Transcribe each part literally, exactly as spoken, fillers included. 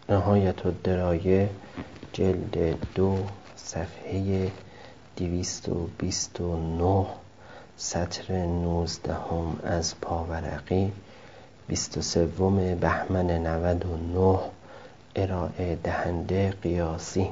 نهایت الدرایه جلد دو صفحه دویست و بیست و نه سطر نوزدهم از پاورقی بیست و سوم بهمن نود و نه ارائه دهنده قیاسی.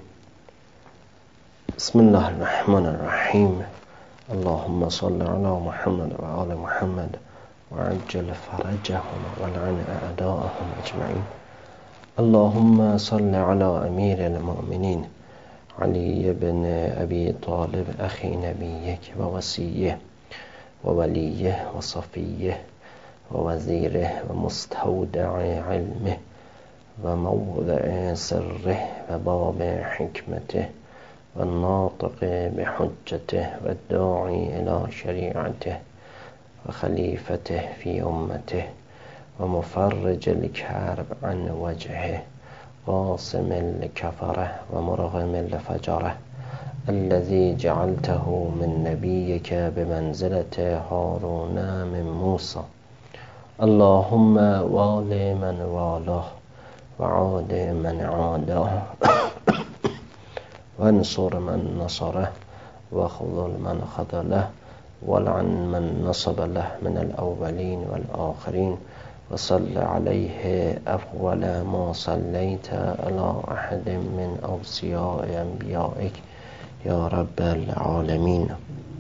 بسم الله الرحمن الرحیم. اللهم صل علی محمد و آل محمد و عجل فرجهم و لعن اعداءهم اجمعین. اللهم صل علی امیر المؤمنین علی بن ابی طالب اخی نبیک و وصیه و ولیه و صفیه و وزیره و مستودع علمه و موضع سره و باب حکمته و ناطق بحجته و داعی الى شریعته و خلیفته فی امته و مفرج الکرب عن وجهه قاسم الکفره و مرغم الفجره الذي جعلته من نبيك بمنزلة هارون من موسى. اللهم وال من والاه وعاد من عاداه وانصر من نصره وخذل من خذله ولعن من نصب له من الأولين والآخرين وصل عليه أفضل ما صليت على أحد من أوصياء أنبيائك يا رب العالمين.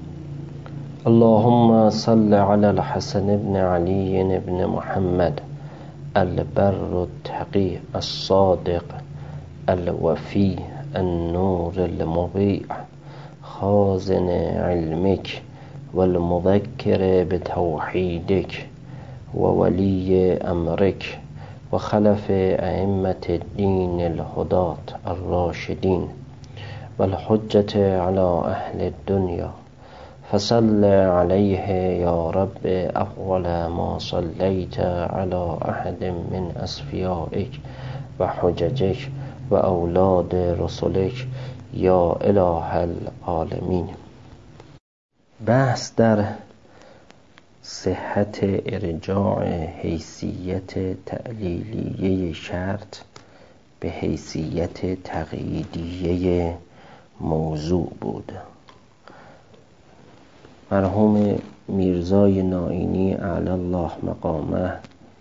اللهم صل على الحسن بن علي بن محمد البر التقي الصادق الوفي النور المضيء خازن علمك والمذكر بتوحيدك وولي أمرك وخلف أئمة الدين الهداة الراشدين والحجة على أهل الدنيا فصل عليه يا رب أفضل ما صليت على أحد من أصفيائك وحججك وأولاد رسلك يا إله العالمين. بحث در صحت ارجاع حیثیت تعلیلیه شرط به حیثیت تقییدیه موضوع بود. مرحوم میرزای نائینی اعلی الله مقامه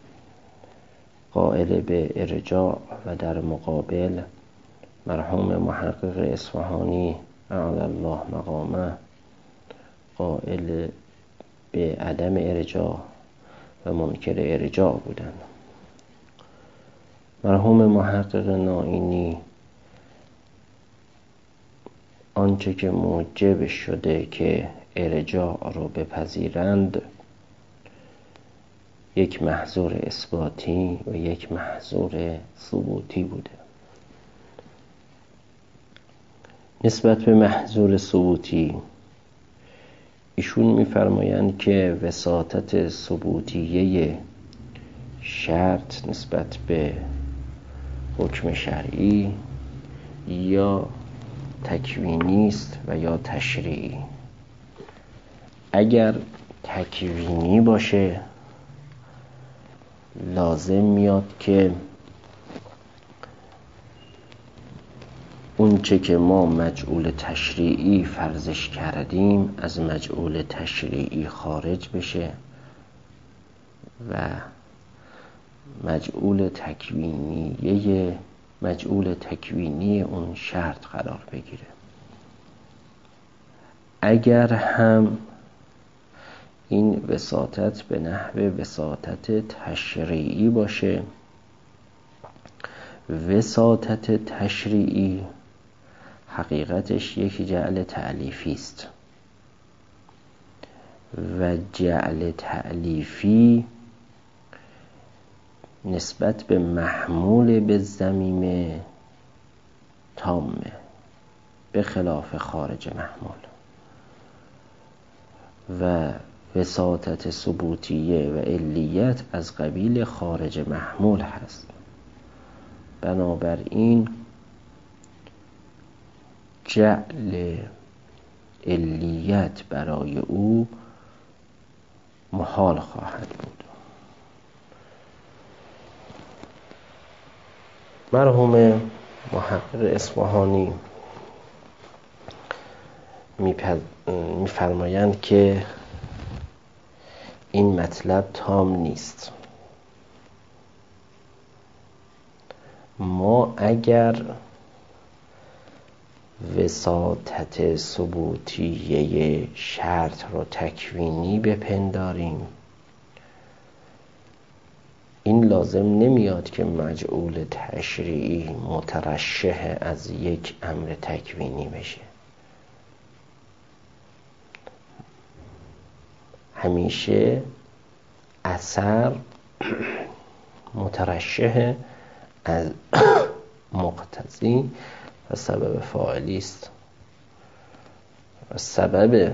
قائل به ارجاع و در مقابل مرحوم محقق اصفهانی اعلی الله مقامه قائل به عدم ارجاع و منکر ارجاع بودند. مرحوم محقق نائینی آنچه که موجب شده که ارجاع رو بپذیرند یک محظور اثباتی و یک محظور ثبوتی بوده. نسبت به محظور ثبوتی ایشون می‌فرمایند که وساطت ثبوتیه شرط نسبت به حکم شرعی یا تکوینی است و یا تشریعی. اگر تکوینی باشه لازم میاد که اون چه که ما مجعول تشریعی فرضش کردیم از مجعول تشریعی خارج بشه و مجعول تکوینیه مجعول تکوینی اون شرط قرار بگیره. اگر هم این وساطت به نحو وساطت تشریعی باشه، وساطت تشریعی حقیقتش یک جعل تألیفی است و جعل تألیفی نسبت به محمول به ضمیم تامه به خلاف خارج محمول و وساطت ثبوتیه و علیت از قبیل خارج محمول هست. بنابراین جعل علیت برای او محال خواهد بود. مرحوم محقق اصفهانی می‌فرمایند که این مطلب تام نیست. ما اگر وساطت ثبوتیه شرط رو تکوینی بپنداریم، این لازم نمیاد که مجعول تشریعی مترشح از یک امر تکوینی بشه. همیشه اثر مترشح از مقتضی و سبب فاعلی است و سبب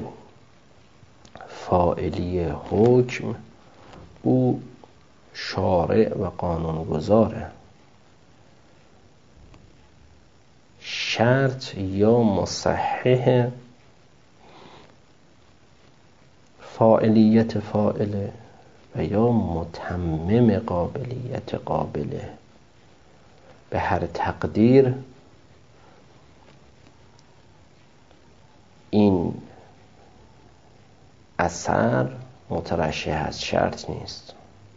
فاعلی حکم او شارع و قانونگذاره. شرط یا مصحح فاعلیت فاعله و یا متمم قابلیت قابله. به هر تقدیر این اثر مترشح از شرط نیست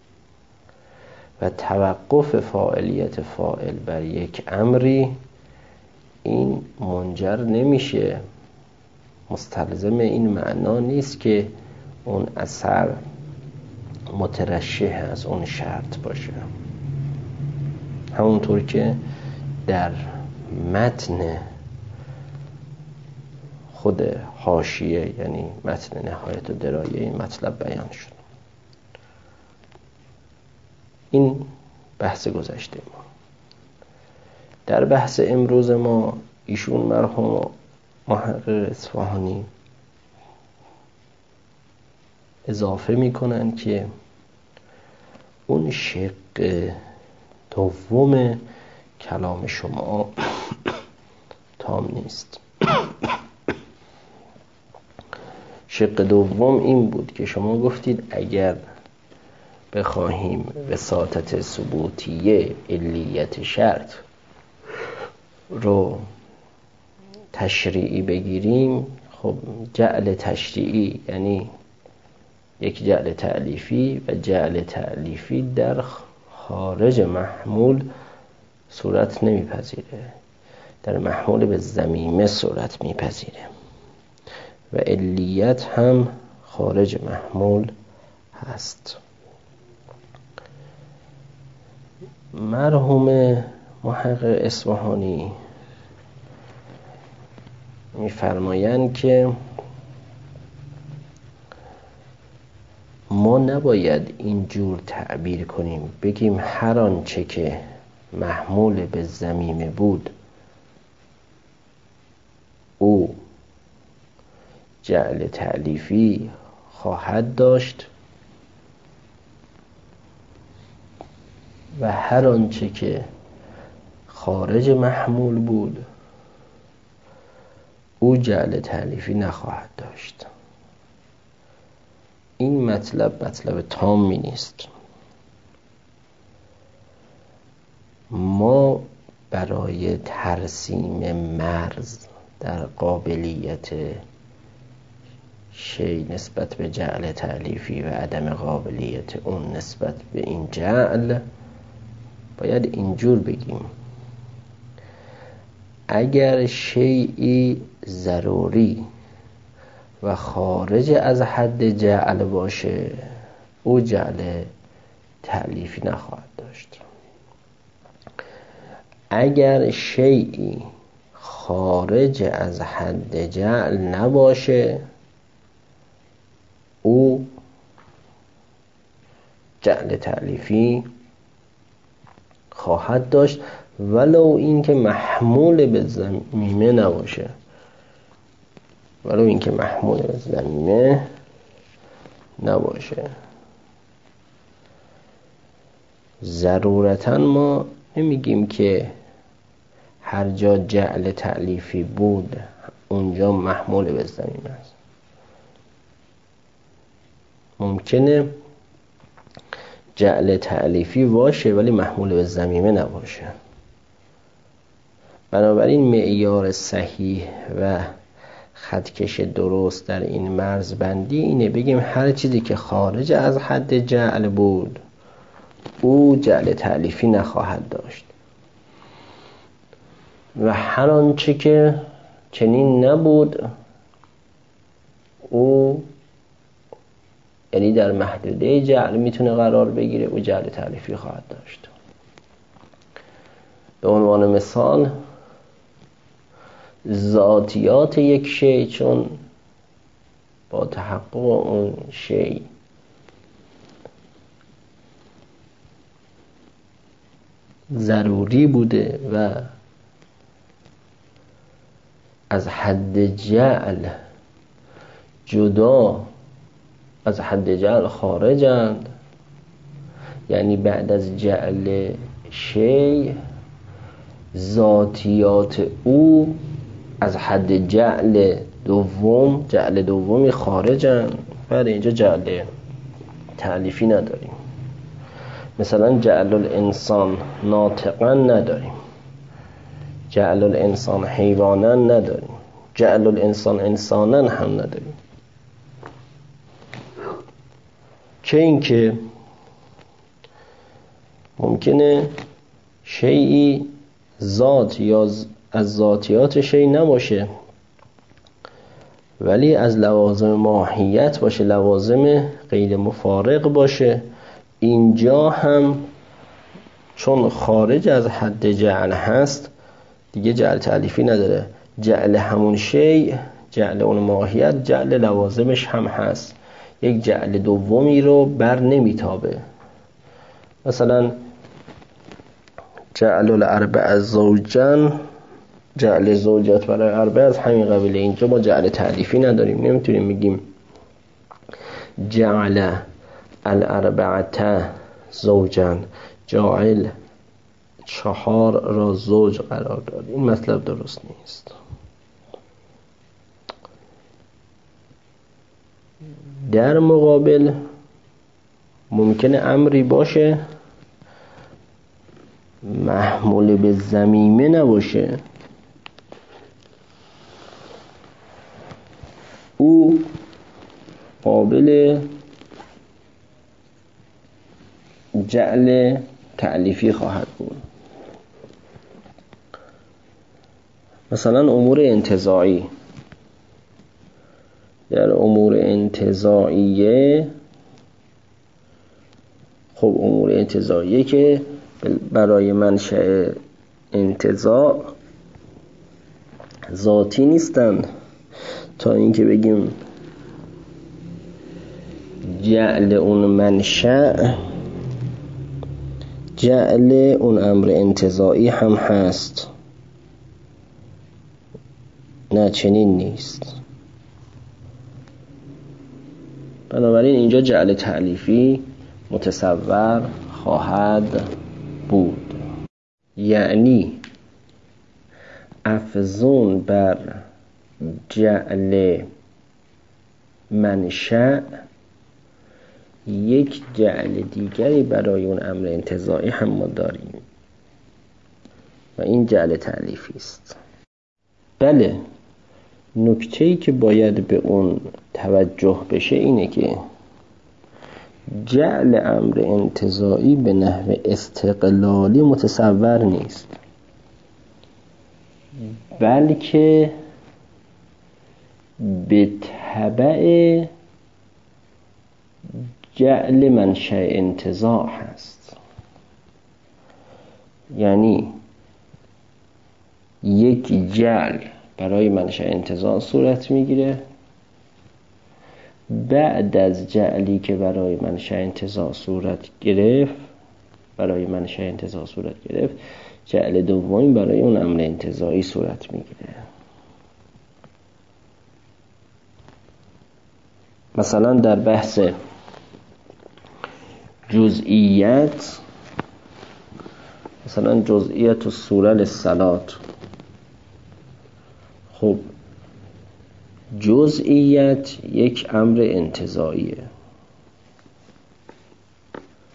و توقف فاعلیت فاعل بر یک امری این منجر نمیشه، مستلزم این معنا نیست که اون اثر مترشح از اون شرط باشه. همونطور که در متن خود حاشیه یعنی متن نهایت الدرایه این مطلب بیان شد. این بحث گذشته ما. در بحث امروز ما ایشون مرحوم محقق اصفهانی اضافه میکنن که اون شق دوم کلام شما تام نیست. شق دوم این بود که شما گفتید اگر بخواهیم وساطت ثبوتیه علیت شرط رو تشریعی بگیریم، خب جعل تشریعی یعنی یک جعل تألیفی و جعل تألیفی در خارج محمول صورت نمیپذیره، در محمول به ضمیمه صورت میپذیره و علیت هم خارج محمول هست. مرحوم محقق اصفهانی میفرمایند که ما نباید اینجور تعبیر کنیم بگیم هر آنچه که محمول به ضمیمه بود او جعل تألیفی خواهد داشت و هر آنچه که خارج محمول بود او جعل تألیفی نخواهد داشت. این مطلب مطلب تامی نیست. ما برای ترسیم مرز در قابلیت شی نسبت به جعل تألیفی و عدم قابلیت اون نسبت به این جعل باید اینجور بگیم: اگر شیئی ضروری و خارج از حد جعل باشه او جعل تألیفی نخواهد داشت. اگر شیئی خارج از حد جعل نباشه او جعل تألیفی خواهد داشت ولو این که محمول به ضمیمه نباشه. ولو این که محمول به ضمیمه نباشه. ضرورتاً ما نمیگیم که هر جا جعل تألیفی بود اونجا محمول به ضمیمه است. ممکنه جعل تألیفی باشه ولی محمول به ضمیمه نباشه. بنابراین معیار صحیح و خطکش درست در این مرزبندی اینه بگیم هر چیزی که خارج از حد جعل بود او جعل تألیفی نخواهد داشت و هر آنچه که چنین نبود او یعنی در محدوده جعل میتونه قرار بگیره او جعل تألیفی خواهد داشت. به عنوان مثال ذاتیات یک شی چون با تحقق اون شی ضروری بوده و از حد جعل جدا از حد جعل خارجند، یعنی بعد از جعل شی ذاتیات او از حد جعل دوم جعل دومی خارجند، بعد اینجا جعل تألیفی نداریم. مثلا جعل الانسان ناطقا نداریم، جعل الانسان حیوانا نداریم، جعل الانسان انسانا هم نداریم. که این که ممکنه شیئی ذات یا از ذاتیات شیء نباشه ولی از لوازم ماهیت باشه، لوازم غیر مفارق باشه. اینجا هم چون خارج از حد جعل هست دیگه جعل تألیفی نداره. جعل همون شیء، جعل اون ماهیت، جعل لوازمش هم هست، یک جعل دومی رو بر نمیتابه. مثلا جعل الاربع زوجن، جعل زوجات برای اربع از همین قبیله. اینجا ما جعل تألیفی نداریم، نمیتونیم بگیم جعل الاربعه زوجن، جعل چهار را زوج قرار داد. این مطلب درست نیست. در مقابل ممکنه امری باشه محمول به ضمیمه نباشه، او قابل جعل تألیفی خواهد بود. مثلا امور انتزاعی، در امور انتزاعیه خب امور انتزاعیه که برای منشأ انتزاع ذاتی نیستن تا اینکه بگیم جعل اون منشأ جعل اون امر انتزاعی هم هست. نه چنین نیست. بنابراین اینجا جعل تألیفی متصور خواهد بود، یعنی افزون بر جعل منشأ یک جعل دیگری برای اون امر انتزاعی هم ما داریم و این جعل تألیفی است. بله، نکته‌ای که باید به اون توجه بشه اینه که جعل امر انتزاعی به نحو استقلالی متصور نیست، بلکه به تبع جعل منشأ انتزاع هست. یعنی یک جعل برای منشأ انتزاع صورت میگیره، بعد از جعلی که برای منشأ انتزاع صورت گرفت برای منشأ انتزاع صورت گرفت جعل دومی برای اون امر انتزاعی صورت میگیره. مثلا در بحث جزئیات، مثلا جزئیات الصوره للصلات، خب جزئیات یک امر انتزاعیه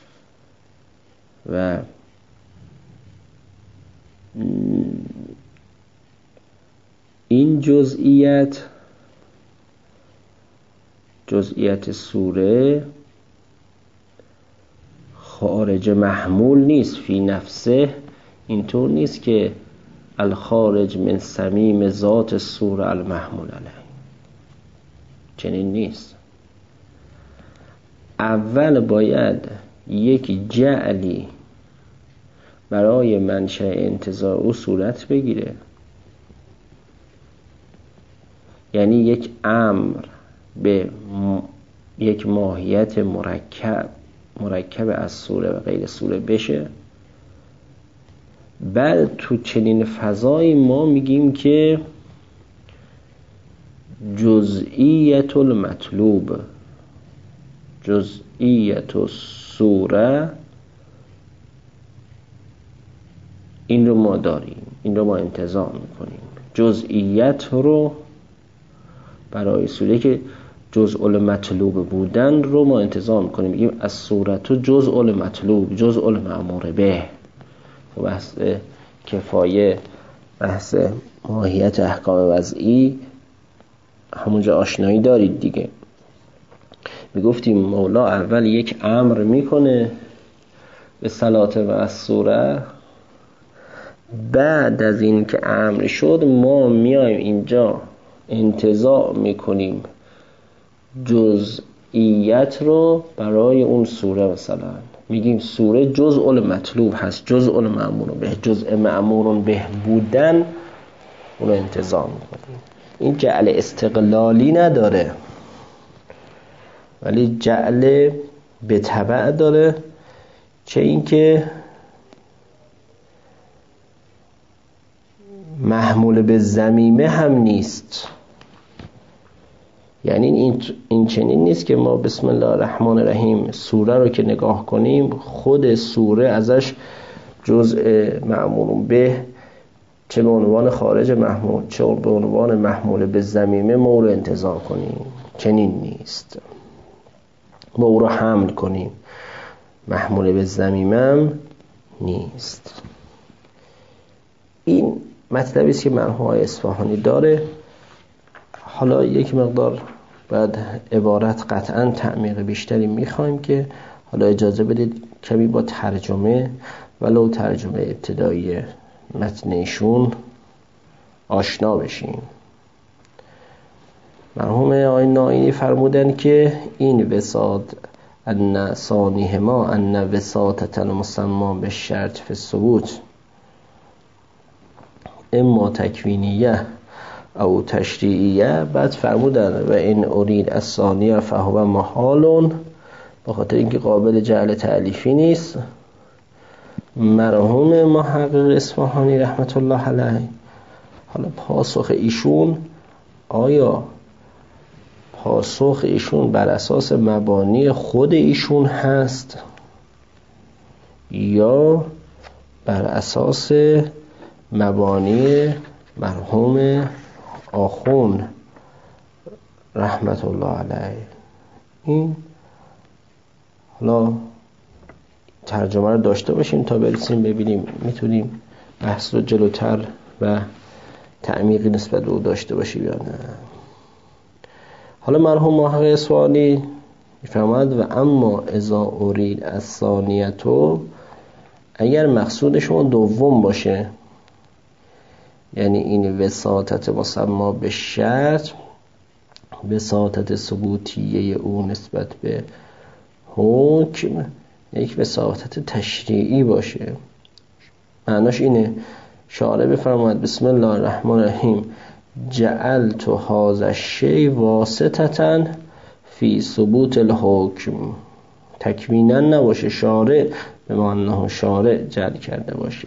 و این جزئیت جزئیت سوره خارج محمول نیست فی نفسه، اینطور نیست که الخارج من صمیم ذات سوره المحمول علیه، چنین نیست. اول باید یک جعلی برای منشأ انتزاع او صورت بگیره، یعنی یک امر به م... یک ماهیت مرکب مرکب از سوره و غیر سوره بشه. بعد تو چنین فضایی ما میگیم که جزئیت المطلوب، جزئیت السوره، این رو ما داریم، این رو ما انتزاع میکنیم. جزئیت رو برای سوره که جزء المطلوب بودن رو ما انتزاع میکنیم، میگیم از صورت جزء المطلوب، جزء المأمور به. و بحث کفایه، بحث ماهیت احکام وضعی همونجا آشنایی دارید دیگه. میگفتیم مولا اول یک امر میکنه به صلات و از سوره، بعد از این که امر شد ما میایم اینجا انتزاع میکنیم جزئیت رو برای اون سوره. مثلا میگیم سوره جزء المطلوب هست، جزء المأمور به، جزء مأمور به بودن اون رو انتزاع میکنیم. این جعل استقلالی نداره ولی جعل به تبع داره، چه این که محمول به ضمیمه هم نیست. یعنی این این چنین نیست که ما بسم الله الرحمن الرحیم سوره رو که نگاه کنیم خود سوره ازش جزء مأمور به، چه به عنوان خارج محمول چه به عنوان محمول به ضمیمه ما رو انتزاع کنیم. چنین نیست. ما او رو حمل کنیم، محمول به ضمیمه هم نیست. این مطلبی است که مرحوم آقای اصفهانی داره. حالا یک مقدار بعد عبارت قطعا تعمیق بیشتری میخوایم که حالا اجازه بدید کمی با ترجمه ولو ترجمه ابتدایی متنشون آشنا بشیم. مرحوم آقای نائینی فرمودن که این وساط ان ثانیهما ان وساطة المسمى به شرط فی الثبوت اما تکوینیه او تشریعیه. بعد فرمودن و این ارید از ثانیه فهو محالون، به خاطر اینکه قابل جعل تألیفی نیست. مرحوم محقق اصفهانی رحمت الله علیه، حالا پاسخ ایشون آیا پاسخ ایشون بر اساس مبانی خود ایشون هست یا بر اساس مبانی مرحوم آخون رحمت الله علیه؟ این حالا ترجمه رو داشته باشیم تا برسیم ببینیم میتونیم بحث رو جلوتر و تعمیقی نسبت به او داشته باشیم یا نه. حالا مرحوم محقق اصفهانی میفرماید و اما اذا ارید از ثانیتو، اگر مقصود شما دوم باشه، یعنی این وساطت مسما به شرط، وساطت ثبوتیه او نسبت به حکم یک وساطت تشریعی باشه. معناش اینه شارع بفرماید بسم الله الرحمن الرحیم جعلت هذا الشیء واسطة فی ثبوت الحکم، تکوینا نباشه، شارع به معنی شارع جعل کرده باشه.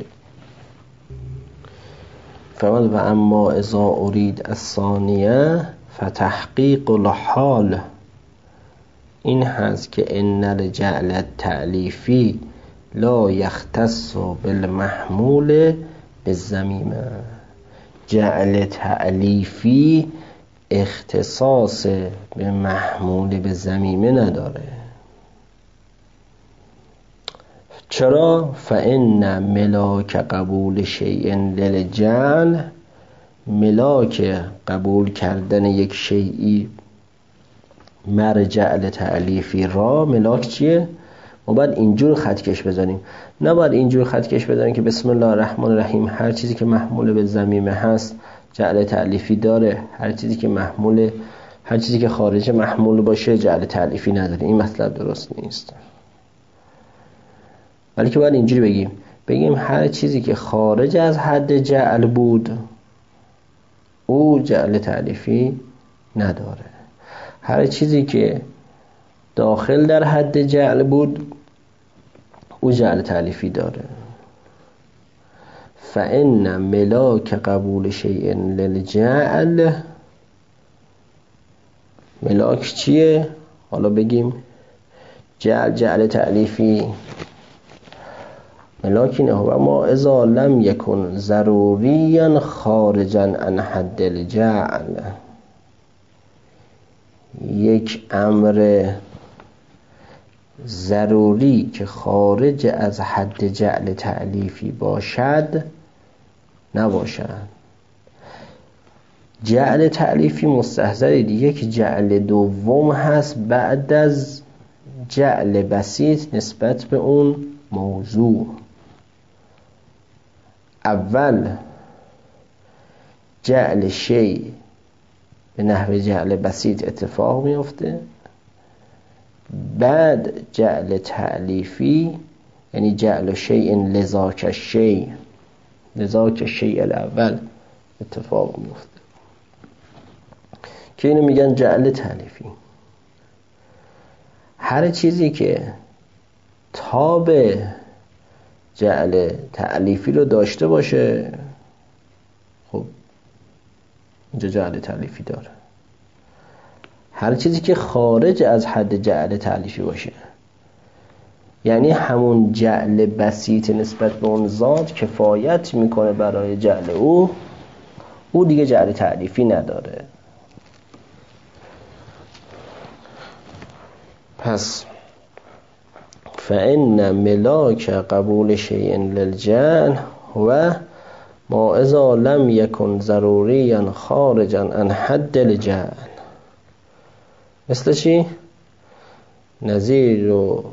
فرمود و اما اذا ارید الثانیه فتحقیق الحال، این هست که ان الجعل التألیفی لا یختص بالمحمول بالضمیمه. جعل تألیفی اختصاص به محمول به ضمیمه نداره. چرا؟ فإن ملاک قبول شیء للجعل ملاک قبول کردن یک شیئی مرجع تعلیفی را، ملاک چیه؟ ما باید اینجور خطکش بزنیم، نه باید اینجور خطکش بزنیم که بسم الله الرحمن الرحیم هر چیزی که محمول به ضمیمه هست جعل تعلیفی داره، هر چیزی که محمول هر چیزی که خارج محمول باشه جعل تعلیفی نداره. این مطلب درست نیست، ولی که باید اینجوری بگیم بگیم هر چیزی که خارج از حد جعل بود او جعل تعلیفی نداره، هر چیزی که داخل در حد جعل بود او جعل تعلیفی داره. فإن ملاک قبول شیء للجعل، ملاک چیه؟ حالا بگیم جعل جعل تعلیفی، ملاک اینه و ما اذا لم یکن ضروریا خارجا عن حد الجعل، یک امر ضروری که خارج از حد جعل تعلیفی باشد نباشد. جعل تعلیفی مستحضر دیگه که جعل دوم هست بعد از جعل بسیط نسبت به اون موضوع. اول جعل شیء به نحو جعل بسیط اتفاق میفته، بعد جعل تعلیفی یعنی جعل شیء لذاک الشیء لذاک الشیء الاول اتفاق میفته که اینو میگن جعل تعلیفی. هر چیزی که تاب جعل تعلیفی رو داشته باشه خب اینجا جعل تعلیفی داره. هر چیزی که خارج از حد جعل تعلیفی باشه یعنی همون جعل بسیط نسبت به اون ذات کفایت میکنه برای جعل او، او دیگه جعل تعلیفی نداره. پس فإن ملاک قبول شیء للجعل و ما اذا لم یکن ضروریا خارجا عن حد الجعل. مثل چی؟ نظیر و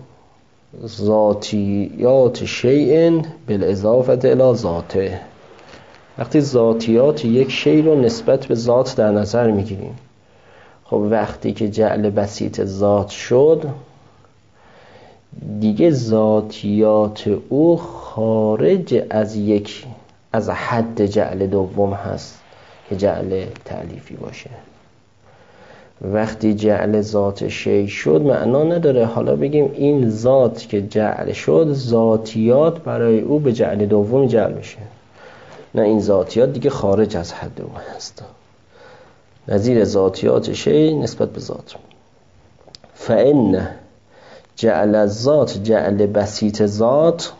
ذاتیات شیء بالاضافه الی ذاته. وقتی ذاتیات یک شیء رو نسبت به ذات در نظر میگیریم، خب وقتی که جعل بسیط ذات شد دیگه ذاتیات او خارج از یک از حد جعل دوم هست که جعل تعلیفی باشه. وقتی جعل ذات شیء شد معنا نداره حالا بگیم این ذات که جعل شد ذاتیات برای او به جعل دوم جعل میشه، نه این ذاتیات دیگه خارج از حد او هست، نظیر ذاتیات شیء نسبت به ذات. فإن جعل الذات جعل بسیط ذات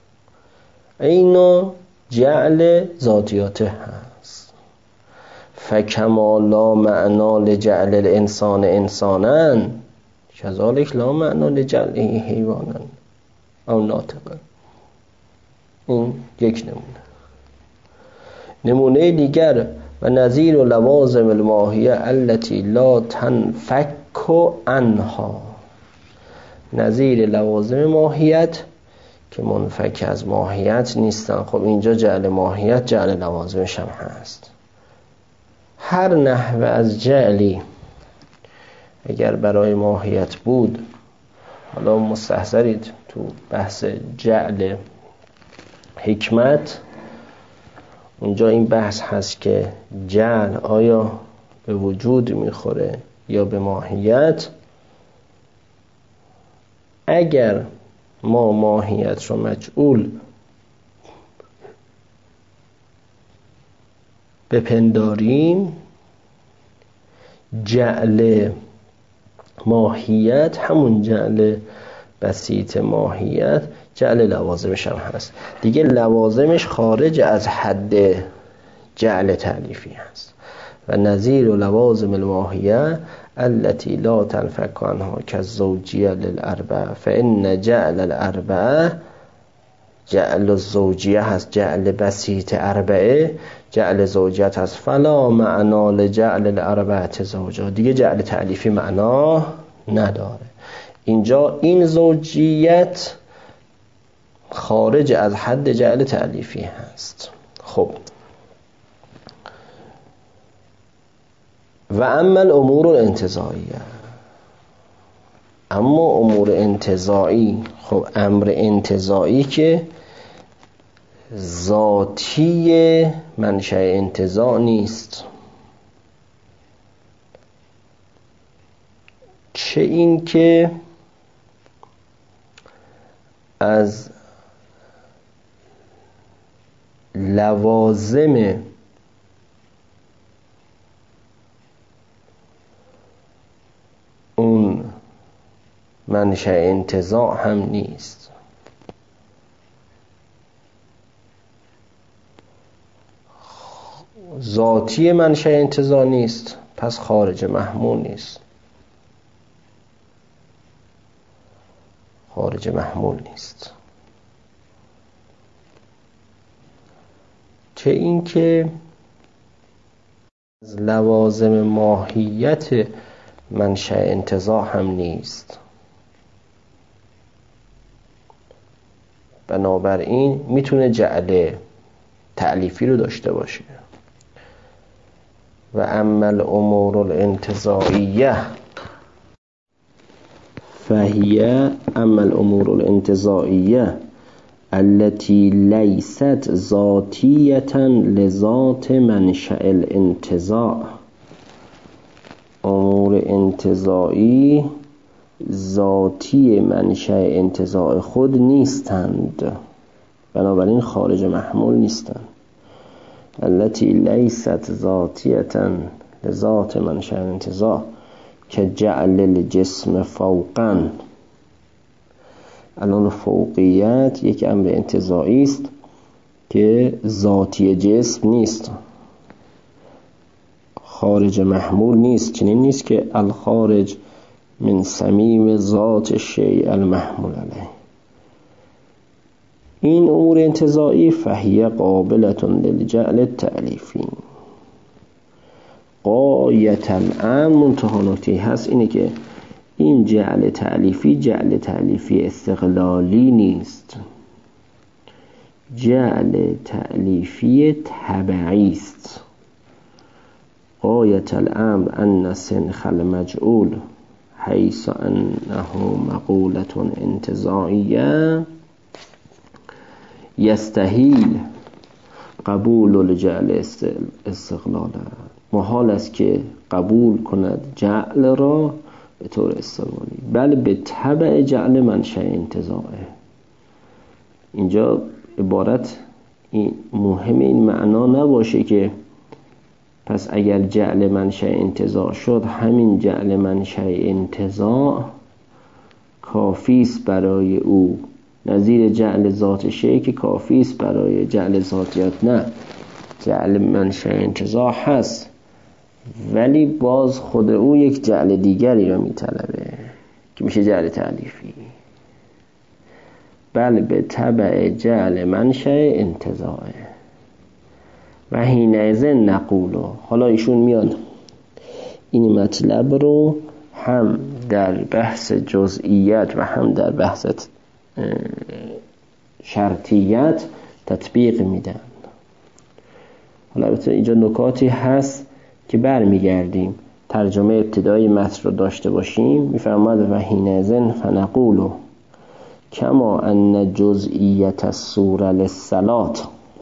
اینو جعل ذاتیاته هست. فکما لا معنا لجعل الانسان انسانا کذالک لا معنا لجعل حیوانا او ناطقا. این یک نمونه. نمونه دیگر و نظیر و لوازم الماهیه التي لا تنفک عنها، نظیر لوازم ماهیت که منفک از ماهیت نیستن. خب اینجا جعل ماهیت جعل لوازمش هم هست. هر نحوه از جعلی اگر برای ماهیت بود، حالا مستحضرید تو بحث جعل حکمت اونجا این بحث هست که جعل آیا به وجود میخوره یا به ماهیت. اگر ما ماهیت رو مجعول بپنداریم جعل ماهیت همون جعل بسیط ماهیت جعل لوازمش هم هست دیگه، لوازمش خارج از حد جعل تعلیفی هست. و نظیر و لوازم الماهیه التي لا تنفك عنها كالزوجية للأربعة فإن جعل الأربعة جعل الزوجیه هست، جعل بسیط اربعه جعل زوجیت هست. فلا معنا لجعل الاربعه زوجا، دیگه جعل تألیفی معنا نداره. اینجا این زوجیت خارج از حد جعل تألیفی هست. خب و اما الامور الانتزاعیه، اما امور انتزاعی، خب امر انتزاعی که ذاتی منشأ انتزاع نیست، چه این که از لوازم اون منشأ انتزاع هم نیست. ذاتی منشأ انتزاع نیست، پس خارج محمول نیست، خارج محمول نیست. چه این که از لوازم ماهیت منشأ انتزاع هم نیست. بنابراین میتونه جعل تألیفی رو داشته باشه. و اما الامور الانتزاعیه فهی اما الامور الانتزاعیه التي ليست ذاتیة لذات منشأ الانتزاع، امور انتزاعی ذاتی منشأ انتزاع خود نیستند، بنابراین خارج محمول نیستند. التي ليست ذاتیة لذات منشأ الانتزاع که جعل الجسم فوقا. الان فوقیت یک امر انتزاعی است که ذاتی جسم نیست، خارج محمول نیست. چنین نیست که الخارج من صمیم ذات الشیء المحمول علیه. این امور انتزاعی فهیه قابلة للجعل التألیفی. غایت الامر، منتها نکته هست اینه که این جعل تألیفی جعل تألیفی استقلالی نیست، جعل تألیفی تبعی است. غایت الامر ان سنخ المجعول حیث انه مقولة انتزاعیه یستحیل قبول الجعل استقلالا. محال است که قبول کند جعل را به طور استقلالی، بل به تبع جعل منشأ انتزاعه. اینجا عبارت این مهم این معنا نباشه که پس اگر جعل منشأ انتزاع شد همین جعل منشأ انتزاع کافی است برای او، نظیر جعل ذات شیء که کافی است برای جعل ذاتیت. نه، جعل منشأ انتزاع هست ولی باز خود او یک جعل دیگری را میطلبه که میشه جعل تألیفی. بل به تبع جعل منشأ انتزاعه و حینئذ نقولو. حالا ایشون میاد این مطلب رو هم در بحث جزئیت و هم در بحث شرطیت تطبیق میدن. حالا البته اینجا نکاتی هست که برمیگردیم ترجمه ابتدایی متن رو داشته باشیم. میفرماد و حینئذ فنقولو کما ان جزئیت الصوره للصلاة،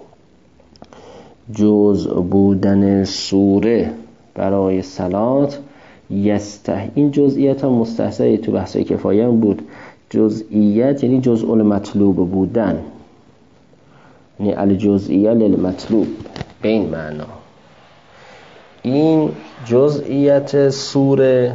جزء بودن سوره برای صلات، یسته. این جزئیت هم مستحضر تو بحث کفایه هم بود. جزئیت یعنی جزء المطلوب بودن، یعنی الجزئیه للمطلوب به این معنا. این جزئیت سوره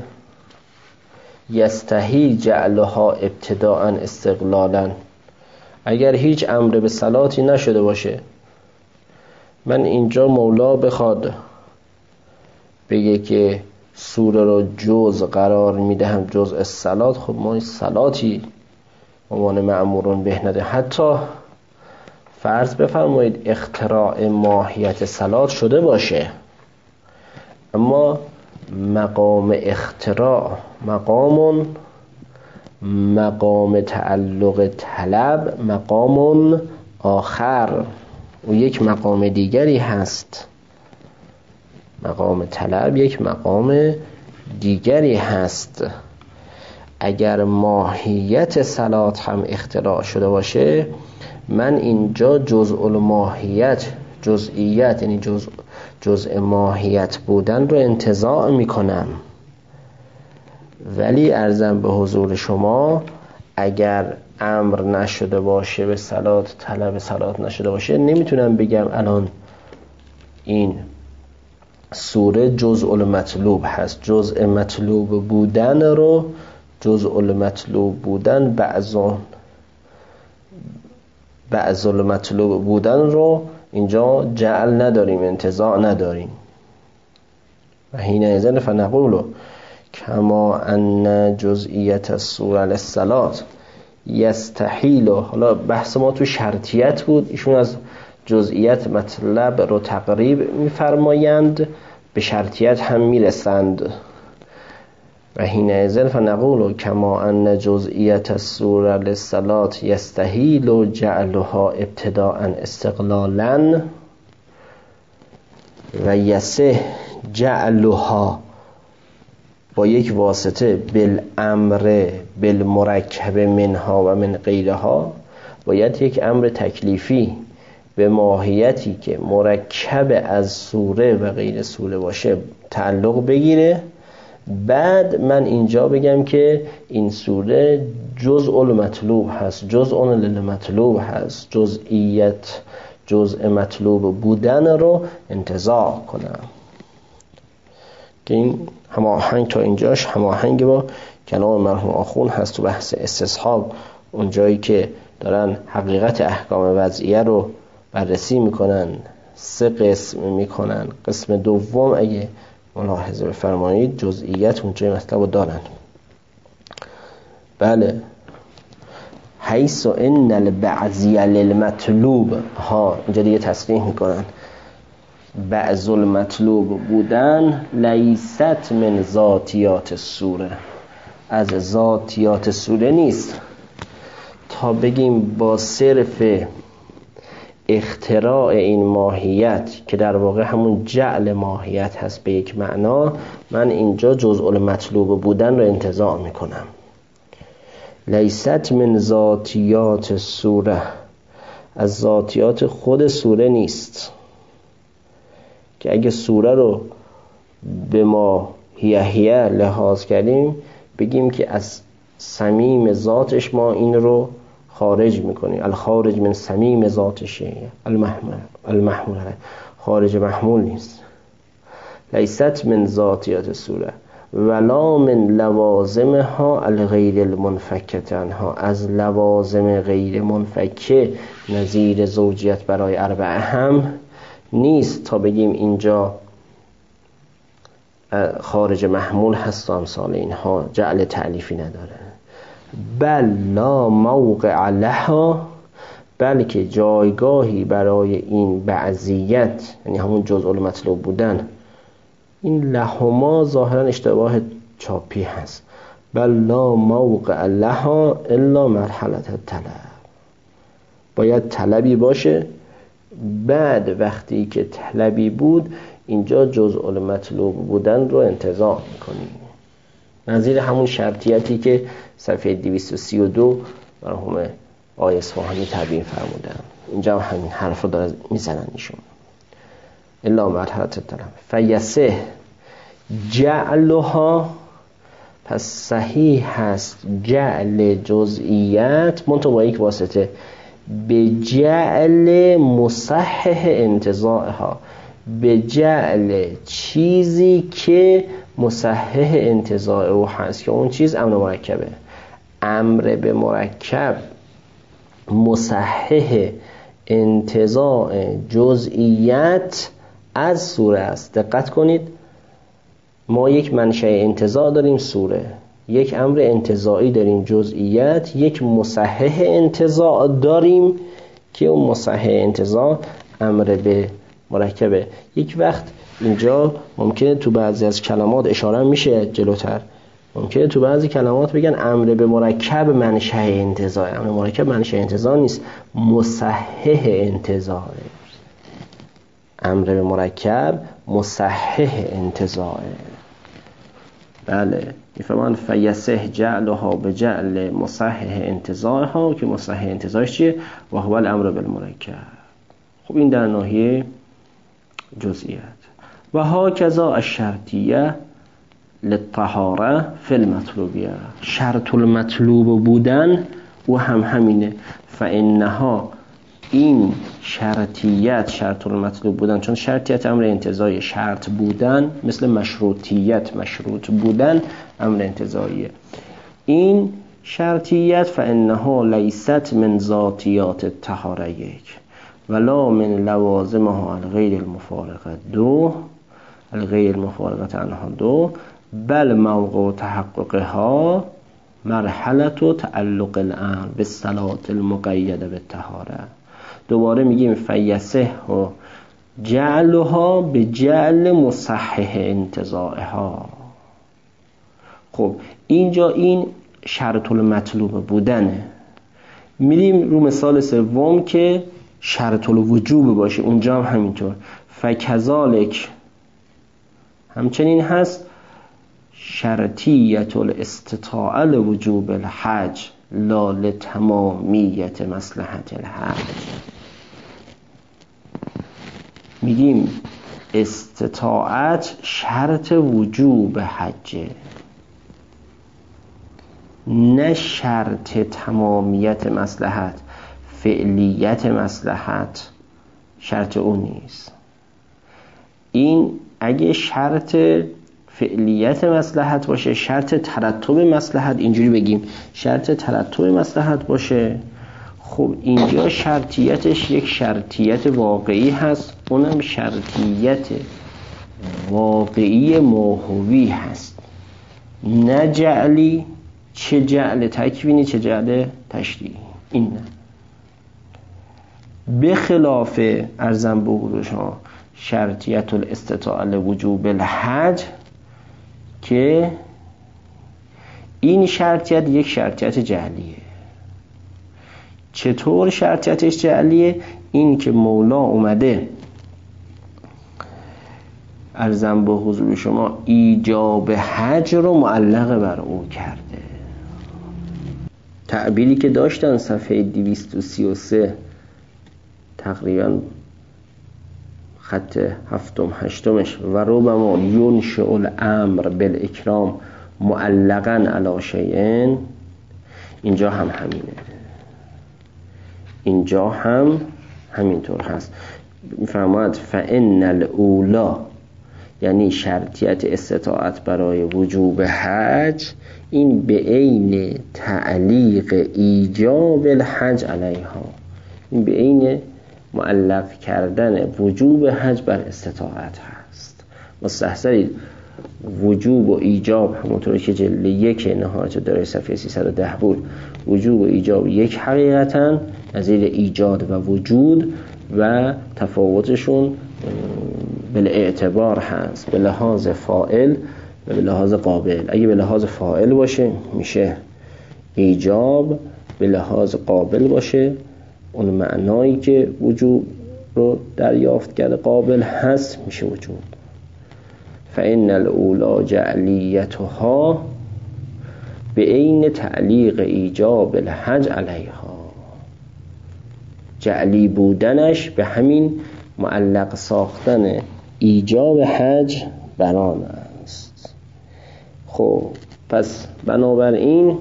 یستحیل جعلها ابتداء استقلالا. اگر هیچ امر به صلاتی نشده باشه، من اینجا مولا بخواد بگه که سوره رو جز قرار میدهم، جز الصلات، خب ما صلاتی عنوان مأمورون به نده. حتی فرض بفرمایید اختراع ماهیت صلات شده باشه، اما مقام اختراع مقام مقام تعلق طلب مقام آخر و یک مقام دیگری هست. مقام طلب یک مقام دیگری هست. اگر ماهیت صلات هم اختراع شده باشه، من اینجا جزء الماهیت، جزئیت یعنی جزء جزء ماهیت بودن رو انتزاع میکنم. ولی عرضم به حضور شما اگر امر نشده باشه به صلات، طلب صلات نشده باشه، نمیتونم بگم الان این سوره جزء المطلوب هست. جزء مطلوب بودن رو، جزء المطلوب بودن بعضون بعض المطلوب بودن رو اینجا جعل نداریم، انتزاع نداریم. و حینئذ فنقول کما ان جزئیت السوره للصلات یستحیل. حالا بحث ما تو شرطیت بود، ایشون از جزئیت مطلب رو تقریب میفرمایند، به شرطیت هم میرسند. و حینئذ فنقول کما ان جزئیت السوره للصلات یستحیل جعلها ابتداء استقلالا و یصح جعلها با یک واسطه بالامر بالمرکب منها و من غیرها. باید یک امر تکلیفی به ماهیتی که مرکب از سوره و غیر سوره باشه تعلق بگیره، بعد من اینجا بگم که این سوره جزء المطلوب هست، جزء للمطلوب هست، جزئیت جزء مطلوب بودن رو انتزاع کنم. که این هماهنگ تا اینجاش هماهنگ با کلام مرحوم آخوند هست تو بحث استصحاب، اون جایی که دارن حقیقت احکام وضعیه رو بررسی میکنن، سه قسم میکنن. قسم دوم اگه ملاحظه بفرمایید جزئیت اونجای مطلب رو دارن. بله، حیث ان البعضی للمطلوب ها، اینجا دیگه تصریح میکنن بعض المطلوب بودن لیست من ذاتیات سوره، از ذاتیات سوره نیست. تا بگیم با صرف اختراع این ماهیت که در واقع همون جعل ماهیت هست به یک معنا، من اینجا جزء المطلوب بودن رو انتزاع میکنم. لیست من ذاتیات سوره، از ذاتیات خود سوره نیست. که اگه سوره رو به ما هیه هیه لحاظ کردیم، بگیم که از صمیم ذاتش ما این رو خارج میکنیم. الخارج من صمیم ذاتشه المحمول المحمول خارج محمول نیست. لیست من ذاتیات سوره ولا من لوازمها الغیر المنفکه عنها، از لوازم غیر منفکه نظیر زوجیت برای اربعه هم نیست تا بگیم اینجا خارج محمول هست و امثال اینها، جعل تعلیفی نداره. بل لا موقع لها، بلکه جایگاهی برای این بعضیت یعنی همون جزء المطلوب بودن، این لهما ظاهرا اشتباه چاپی هست. بل لا موقع لها الا مرحله الطلب، باید طلبی باشه، بعد وقتی که طلبی بود اینجا جزء المطلوب بودن رو انتزاع میکنیم. نظیر همون شرطیتی که صفحه دویست و سی و دو مرحوم آقای اصفهانی تعبیر فرمودن، اینجا همین حرف رو داره میزنن ایشون. الا مرحله الطلب فیصح جعلها، پس صحیح هست جعل جزئیت منطقه با یک واسطه، به جعل مصحح انتزاعها، به جعل چیزی که مصحح انتزاع او هست، که اون چیز امر مرکبه. امر به مرکب مصحح انتزاع جزئیت از سوره است. دقت کنید، ما یک منشأ انتزاع داریم سوره، یک امر انتزاعی داریم جزئیت، یک مصحح انتزاع داریم که اون مصحح انتزاع امر به مرکبه. یک وقت اینجا ممکنه تو بعضی از کلمات اشاره میشه جلوتر، ممکنه تو بعضی کلمات بگن امر به مرکب منشأ انتزاع. امر مرکب منشأ انتزاع نیست، مصحح انتزاع. امر به مرکب مصحح انتزاع. بله میفهمن فیصح جعلها به جعل مصحح انتزاعها، که مصحح انتزاعش چیه؟ و هو الامر بالمرکب. خب این در ناحیه جزئیات. و هاکذا الشرطیه للطهاره فی المطلوبیه. شرط المطلوب بودن و هم همینه. فانها، این شرطیت، شرط المطلوب بودن، چون شرطیت امر انتزاعی، شرط بودن مثل مشروطیت، مشروط بودن امر انتزاعیه. این شرطیت فانها لیست من ذاتیات الطهاره یک ولا من لوازمها الغیر المفارقه دو الغیر المفارقه عنها دو بل موقع تحققها مرحله تعلق الامر بالصلاه المقیده بالطهاره. دوباره میگیم فیصح و جعلها به جعل مصحح انتزاعها. خب اینجا این شرط المطلوب بودنه. میریم رو مثال سوم که شرط الوجوب باشه، اونجا هم همینطور. فکذالک، همچنین هست شرطیت الاستطاعه لوجوب الحج لا لتمامیت مصلحت الحج. میگیم استطاعت شرط وجوب حجه، نه شرط تمامیت مصلحت. فعلیت مصلحت شرط اون نیست. این اگه شرط فعلیت مصلحت باشه، شرط ترتب مصلحت، اینجوری بگیم شرط ترتب مصلحت باشه، خب اینجا شرطیتش یک شرطیت واقعی هست، اونم شرطیت واقعی موهوی هست، نه جعلی، چه جعل تکوینی چه جعل تشریعی. این نه. به خلاف ارزم به حضور شما شرطیت الاستطاعه لوجوب الحج، که این شرطیت یک شرطیت جعلیه. چطور شرطیتش جعلیه؟ این که مولا اومده ارزم به حضور شما ایجاب حج رو معلق بر او کرده. تعبیری که داشتن صفحه دویست و سی و سه تقریبا خط هفتم هشتمش، و ربما ینشئ الامر بالاکرام معلقا علی شیء، اینجا هم همینه، اینجا هم همینطور هست. میفرماید فان الاولا، یعنی شرطیت استطاعت برای وجوب حج، این به عین تعلیق ایجاب الحج علیها، این به عین معلق کردن وجوب حج بر استطاعت هست. مستحضرید وجوب و ایجاب همونطوری که جلد یک نهایت داره صفحه سیصد و ده بود، وجوب و ایجاب یک حقیقتاً نظیر ایجاد و وجود، و تفاوتشون بالاعتبار هست، به لحاظ فاعل و به لحاظ قابل. اگه به لحاظ فاعل باشه میشه ایجاب، به لحاظ قابل باشه اون معنایی که وجوب رو دریافت کرده قابل هست میشه وجوب. فإن الأولى جعلیتها به عین تعلیق ایجاب الحج علیها، جعلی بودنش به همین معلق ساختن ایجاب حج بر آن است. خب پس بنابراین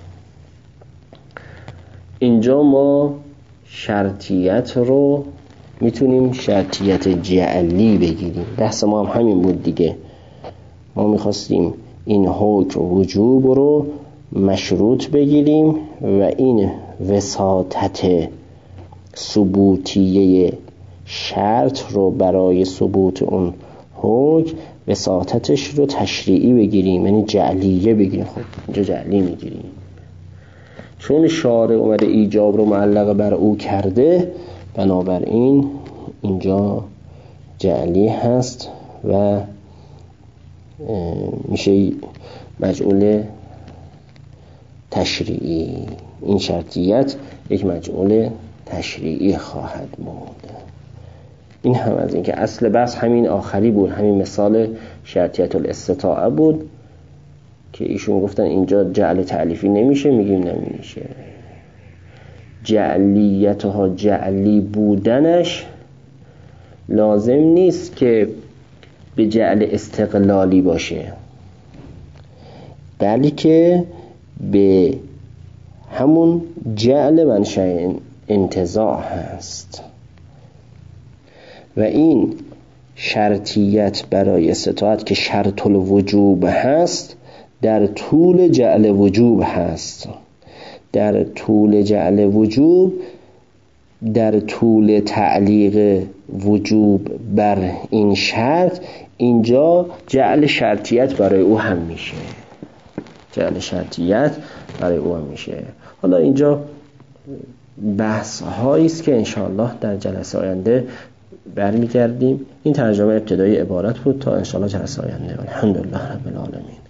اینجا ما شرطیت رو میتونیم شرطیت جعلی بگیریم. بحث ما هم همین بود دیگه، ما میخواستیم این حکم وجوب رو مشروط بگیریم و این وساطت ثبوتیه شرط رو برای ثبوت اون حکم وساطتش رو تشریعی بگیریم، یعنی جعلیه بگیریم. خب اینجا جعلی میگیریم. چون شارع اومده ایجاب رو معلق بر او کرده، بنابراین اینجا جعلی هست و میشه مجعول تشریعی. این شرطیت یک مجعول تشریعی خواهد بود. این هم از این که اصل بحث همین آخری بود، همین مثال شرطیت الاستطاعه بود که ایشون گفتن اینجا جعل تعلیفی نمیشه، میگیم نمیشه. جعلیتها جعلی بودنش لازم نیست که به جعل استقلالی باشه، بلکه به همون جعل منشأ انتزاع هست و این شرطیت برای استطاعت که شرط الوجوب هست در طول جعل وجوب هست. در طول جعل وجوب، در طول تعلیق وجوب بر این شرط، اینجا جعل شرطیت برای او هم میشه. جعل شرطیت برای او هم میشه. حالا اینجا بحث هایی است که انشاءالله در جلسه آینده برمیگردیم. این ترجمه ابتدایی عبارت بود تا انشاءالله جلسه آینده. الحمدلله رب العالمین.